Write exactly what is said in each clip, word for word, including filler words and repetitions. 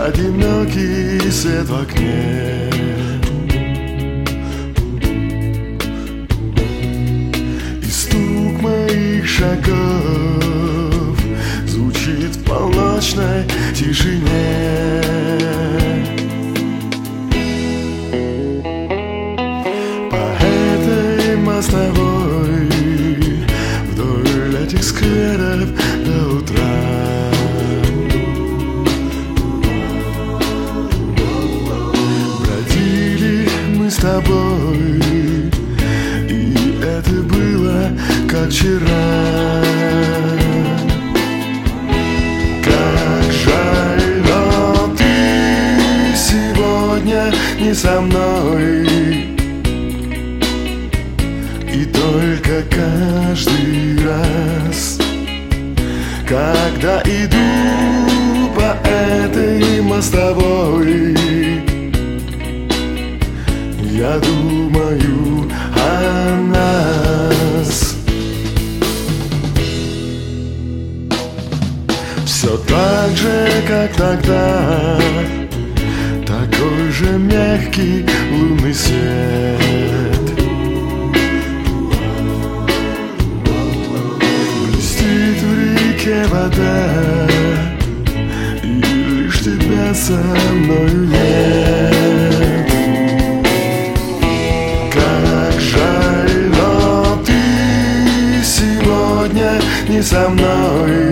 одинокий свет в окне. И стук моих шагов звучит в полночной тишине. По этой мостовой вдоль этих скверов до утра с тобой, и это было как вчера. Как жаль, но ты сегодня не со мной, и только каждый раз, когда иду по этой мостовой, я думаю о нас. Все так же, как тогда, такой же мягкий лунный свет блестит в реке вода, и лишь тебя со мною нет. Не со мной,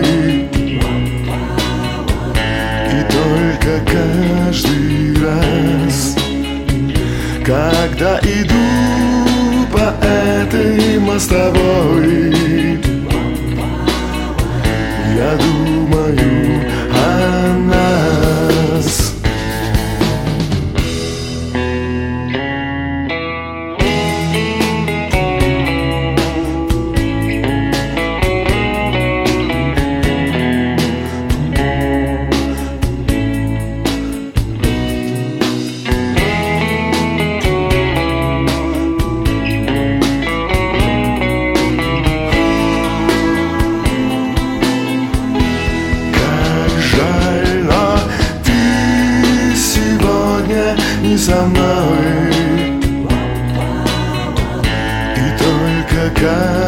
и только каждый раз, когда иду по этой мостовой, я думаю о нас. Не со мной, и только как